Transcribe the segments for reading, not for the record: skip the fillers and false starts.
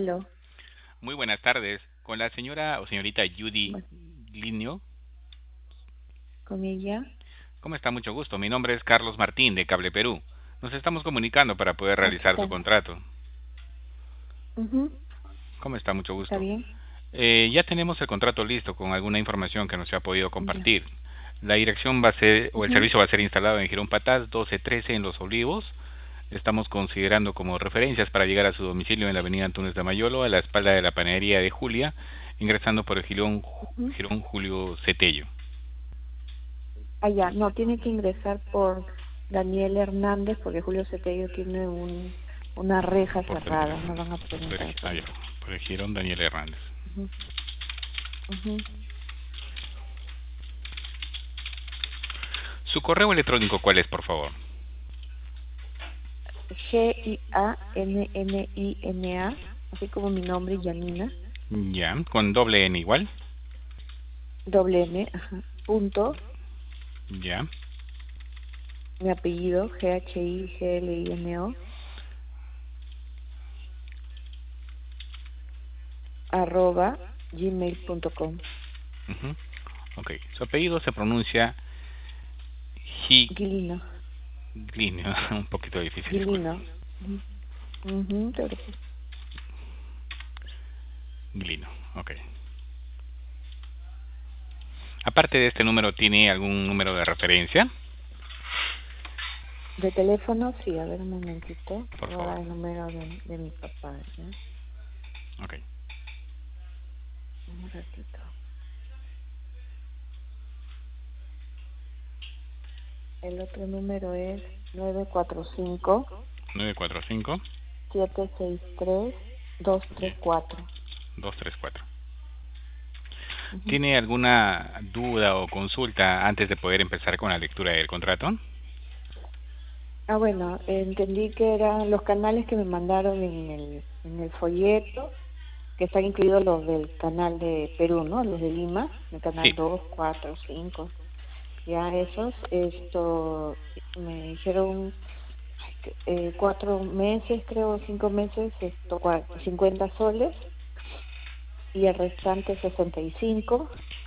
Aló, Muy buenas tardes. Con la señora o señorita Judy bueno, Linio. con ella. ¿Cómo está? Mucho gusto. Mi nombre es Carlos Martín de Cable Perú. Nos estamos comunicando para poder Ah, ¿qué realizar su tal? contrato. Ujú. ¿Cómo está? Mucho ¿Está gusto. bien? Ya tenemos el contrato listo con alguna información que nos ha podido Ya. compartir. La dirección va a ser, o el Ujú. servicio va a ser instalado en Girón Patás 1213 en Los Olivos. Estamos considerando como referencias para llegar a su domicilio en la avenida Antunes de Mayolo, a la espalda de la panadería de Julia, ingresando por el Ujú. Girón Julio Cetello. Ya, no, tiene que ingresar por Daniel Hernández porque Julio Cetello tiene una reja Por, cerrada, no van a poder por, entrar por ah, ya, ahí. por el Girón Daniel Hernández. Ujú. Ujú. ¿Su correo electrónico cuál es, por favor? Giannina, así como mi nombre, Yanina, Ya, con doble N igual. doble N, ajá, punto, Ya, mi apellido, Higlino, arroba gmail.com. uh ok. Su apellido se pronuncia Gilino, Giglino, un poquito difícil, disculpe. Gilino. Ujú. Ujú, te preocupes. Giglino, ok. Aparte de este número, ¿tiene algún número de referencia? De teléfono, sí, a ver un momentito. Por Voy a favor. dar el número de mi papá, ¿ya? Ok. Un ratito. El otro número es 945. 945 Bien, 763 234. Ujú. ¿Tiene alguna duda o consulta antes de poder empezar con la lectura del contrato? Bueno, entendí que eran los canales que me mandaron en el folleto, que están incluidos los del canal de Perú, ¿no? Los de Lima, el Sí, canal 2 4 5. Ya esos, me dijeron 4 meses, creo, 5 meses, 50 soles y el restante 65.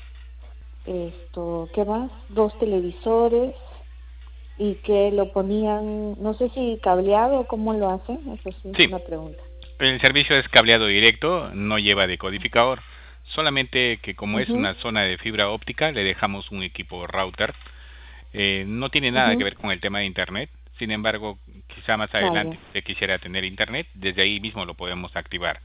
¿Qué más? Dos televisores y que lo ponían, no sé si cableado o cómo lo hacen, eso sí es sí. una pregunta. El servicio es cableado directo, no lleva decodificador. Solamente que como es Mhm, una zona de fibra óptica, le dejamos un equipo router. No tiene nada que mhm. ver con el tema de internet. Sin embargo, quizá más adelante Ya. usted quisiera tener internet, desde ahí mismo lo podemos activar.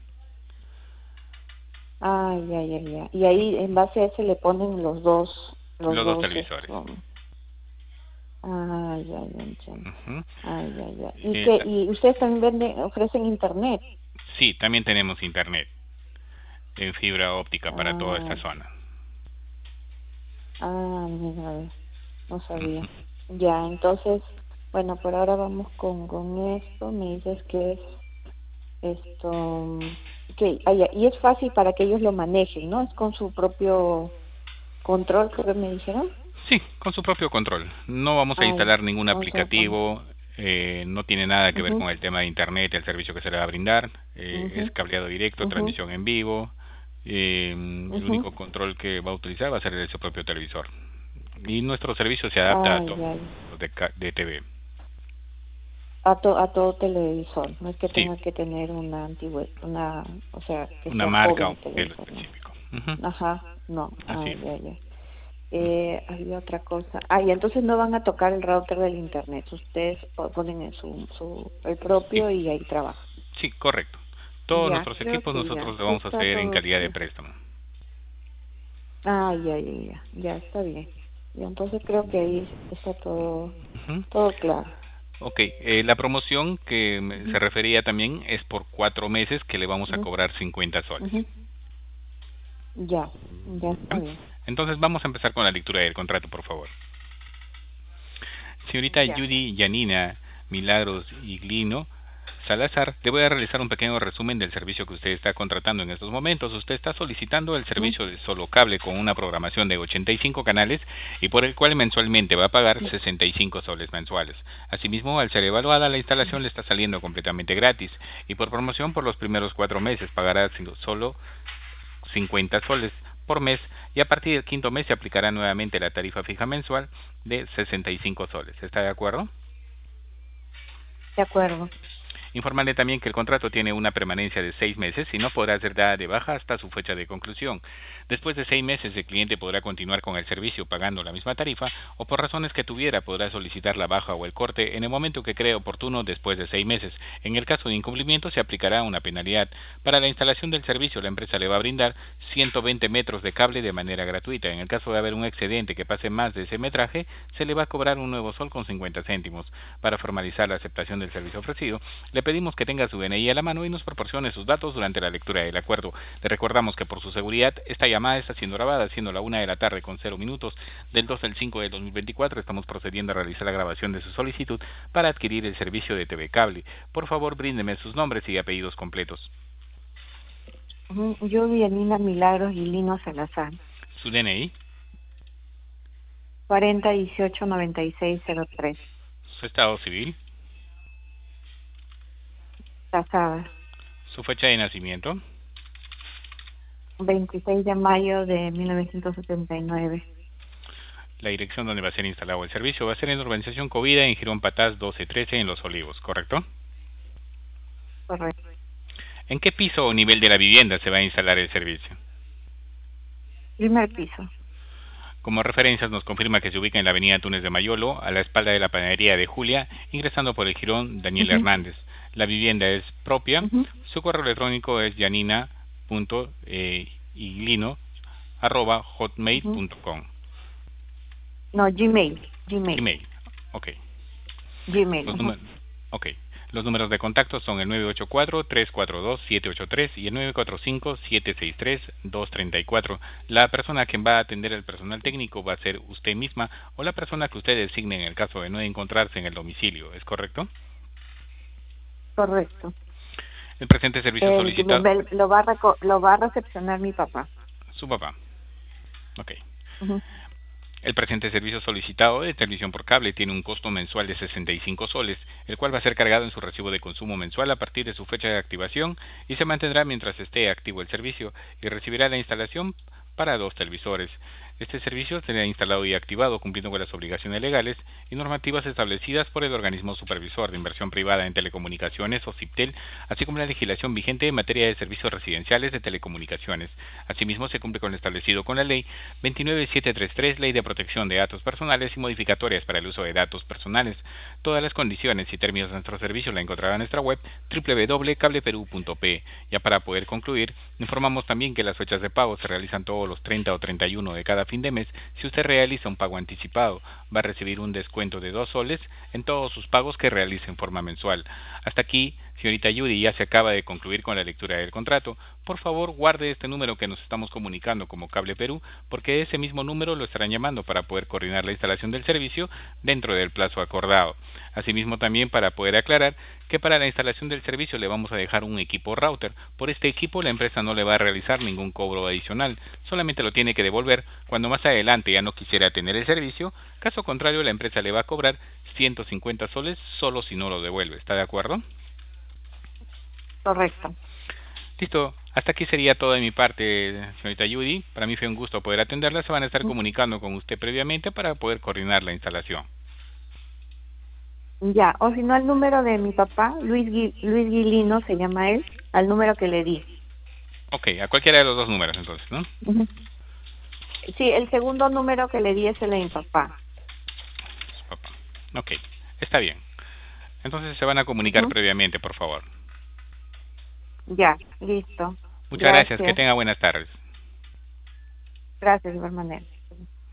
Ya. Y ahí en base a ese le ponen los Los dos dos, televisores. ya entiendo. Ujú. Ya. Eh, ta- Y ustedes también ofrecen internet. sí, también tenemos internet en fibra óptica para toda esta Ah, zona. mira, a ver, no sabía. Ujú. Ya, entonces, bueno, por ahora vamos con esto. Me dices que es esto, ya, y es fácil para que ellos lo manejen, ¿no? Es con su propio control, creo que me dijeron. Sí, con su propio control. No vamos a Ya, instalar ningún vamos a poner. aplicativo, no tiene nada que ver Mhm, con el tema de internet, el servicio que se le va a brindar. Es mhm, cableado directo, mhm, transmisión en vivo. El mhm. único control que va a utilizar va a ser el de su propio televisor. Y nuestro servicio se adapta a todo Ya. de TV. A todo televisor, no es que Sí, tenga que tener una antigua, o sea, que una sea marca o joven el modelo televisor, ¿no? específico. Ujú. Ajá, no, Así es. ya. Ujú. Había otra cosa. Y entonces no van a tocar el router del internet, ustedes ponen en el Sí, propio y ahí trabajan. sí, correcto. Todos Ya, nuestros creo equipos que ya, nosotros lo vamos a está hacer en todo calidad de claro. préstamo. Ya, está bien. Y entonces creo que ahí está Ujú. todo claro. Ok, la promoción que se Ujú, refería también es por 4 meses que le vamos a ujú, cobrar 50 soles. ujú. Ya está ¿Ya? bien. Entonces vamos a empezar con la lectura del contrato, por favor. Señorita Ya. Judy Yanina Milagros Iglino, Salazar, le voy a realizar un pequeño resumen del servicio que usted está contratando en estos momentos. Usted está solicitando el servicio de solo cable con una programación de 85 canales y por el cual mensualmente va a pagar 65 soles mensuales. Asimismo, al ser evaluada, la instalación le está saliendo completamente gratis y por promoción por los primeros 4 meses pagará solo 50 soles por mes y a partir del quinto mes se aplicará nuevamente la tarifa fija mensual de 65 soles. ¿Está de acuerdo? De acuerdo. Informarle también que el contrato tiene una permanencia de 6 meses y no podrá ser dada de baja hasta su fecha de conclusión. Después de 6 meses, el cliente podrá continuar con el servicio pagando la misma tarifa o por razones que tuviera podrá solicitar la baja o el corte en el momento que cree oportuno después de 6 meses. En el caso de incumplimiento se aplicará una penalidad. Para la instalación del servicio, la empresa le va a brindar 120 metros de cable de manera gratuita. En el caso de haber un excedente que pase más de ese metraje, se le va a cobrar un nuevo sol con 50 céntimos. Para formalizar la aceptación del servicio ofrecido, le pedimos que tenga su DNI a la mano y nos proporcione sus datos durante la lectura del acuerdo. Le recordamos que por su seguridad esta llamada está siendo grabada, siendo la 1:00 con 0 minutos del 2/5 del 2024. Estamos procediendo a realizar la grabación de su solicitud para adquirir el servicio de TV Cable. Por favor, bríndeme sus nombres y apellidos completos. Yo, Yanina Milagros Guilino Salazar. Su DNI. 40189603. Su estado civil. Casada. Su fecha de nacimiento. 26 de mayo de 1979. La dirección donde va a ser instalado el servicio va a ser en la urbanización Covida, en Girón Patás 1213, en Los Olivos, ¿correcto? Correcto. ¿En qué piso o nivel de la vivienda se va a instalar el servicio? Primer piso. Como referencias nos confirma que se ubica en la avenida Túnez de Mayolo, a la espalda de la panadería de Julia, ingresando por el jirón Daniel Hernández. La vivienda es propia. Su correo electrónico es yanina.iglino@hotmail.com. No, Gmail. Gmail. Ok. Gmail. Los números de contacto son el 984-342-783 y el 945-763-234. La persona a quien va a atender el personal técnico va a ser usted misma o la persona que usted designe en el caso de no encontrarse en el domicilio. ¿Es correcto? Correcto. El presente servicio solicitado... Lo va a recepcionar mi papá. Su papá. Ok. El presente servicio solicitado de televisión por cable tiene un costo mensual de 65 soles, el cual va a ser cargado en su recibo de consumo mensual a partir de su fecha de activación y se mantendrá mientras esté activo el servicio y recibirá la instalación para 2 televisores. Este servicio será instalado y activado cumpliendo con las obligaciones legales y normativas establecidas por el Organismo Supervisor de Inversión Privada en Telecomunicaciones o CIPTEL, así como la legislación vigente en materia de servicios residenciales de telecomunicaciones. Asimismo, se cumple con lo establecido con la Ley 29733, Ley de Protección de Datos Personales y modificatorias para el uso de datos personales. Todas las condiciones y términos de nuestro servicio la encontrará en nuestra web www.cableperu.pe. Ya para poder concluir, informamos también que las fechas de pago se realizan todos los 30 o 31 de cada fin de mes. Si usted realiza un pago anticipado, va a recibir un descuento de 2 soles en todos sus pagos que realice en forma mensual. Hasta aquí, señorita Judy, ya se acaba de concluir con la lectura del contrato. Por favor, guarde este número que nos estamos comunicando como Cable Perú, porque ese mismo número lo estarán llamando para poder coordinar la instalación del servicio dentro del plazo acordado. Asimismo, también para poder aclarar que para la instalación del servicio le vamos a dejar un equipo router. Por este equipo la empresa no le va a realizar ningún cobro adicional, solamente lo tiene que devolver cuando más adelante ya no quisiera tener el servicio. Caso contrario, la empresa le va a cobrar 150 soles solo si no lo devuelve. ¿Está de acuerdo? Correcto. Listo. Hasta aquí sería todo de mi parte, señorita Judy. Para mí fue un gusto poder atenderla. Se van a estar comunicando con usted previamente para poder coordinar la instalación. Ya, o si no, el número de mi papá, Luis Guilino se llama él, al número que le di. Ok, a cualquiera de los dos números entonces, ¿no? Sí, el segundo número que le di es el de mi papá. Papá. Ok, está bien. Entonces se van a comunicar previamente, por favor. Ya, listo. Muchas gracias. Que tenga buenas tardes. Gracias, de igual manera.